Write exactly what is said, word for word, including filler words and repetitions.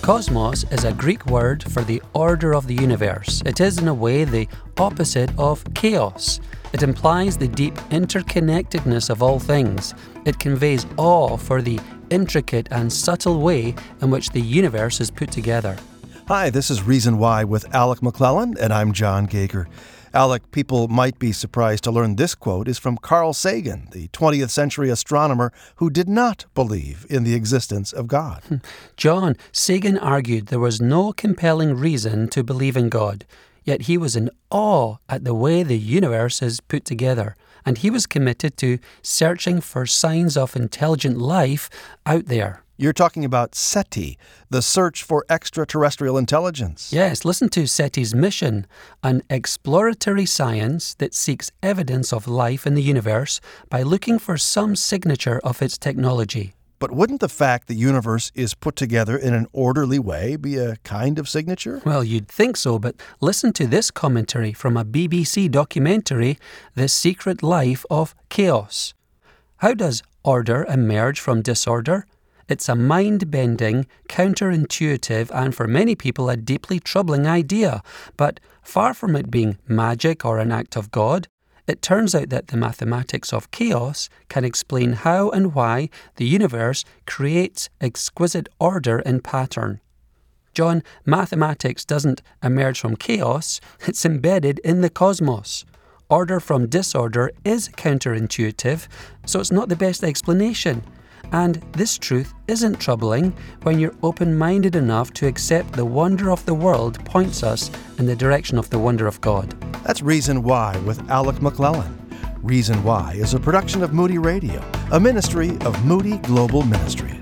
Cosmos is a Greek word for the order of the universe. It is, in a way, the opposite of chaos. It implies the deep interconnectedness of all things. It conveys awe for the intricate and subtle way in which the universe is put together. Hi, this is Reason Why with Alec McClellan, and I'm John Gager. Alec, people might be surprised to learn this quote is from Carl Sagan, the twentieth century astronomer who did not believe in the existence of God. John, Sagan argued there was no compelling reason to believe in God, yet he was in awe at the way the universe is put together, and he was committed to searching for signs of intelligent life out there. You're talking about SETI, the search for extraterrestrial intelligence. Yes, listen to SETI's mission, an exploratory science that seeks evidence of life in the universe by looking for some signature of its technology. But wouldn't the fact the universe is put together in an orderly way be a kind of signature? Well, you'd think so, but listen to this commentary from a B B C documentary, The Secret Life of Chaos. How does order emerge from disorder? It's a mind-bending, counterintuitive, and for many people a deeply troubling idea. But far from it being magic or an act of God, it turns out that the mathematics of chaos can explain how and why the universe creates exquisite order and pattern. John, mathematics doesn't emerge from chaos, it's embedded in the cosmos. Order from disorder is counterintuitive, so it's not the best explanation. And this truth isn't troubling when you're open-minded enough to accept the wonder of the world points us in the direction of the wonder of God. That's Reason Why with Alec McClellan. Reason Why is a production of Moody Radio, a ministry of Moody Global Ministries.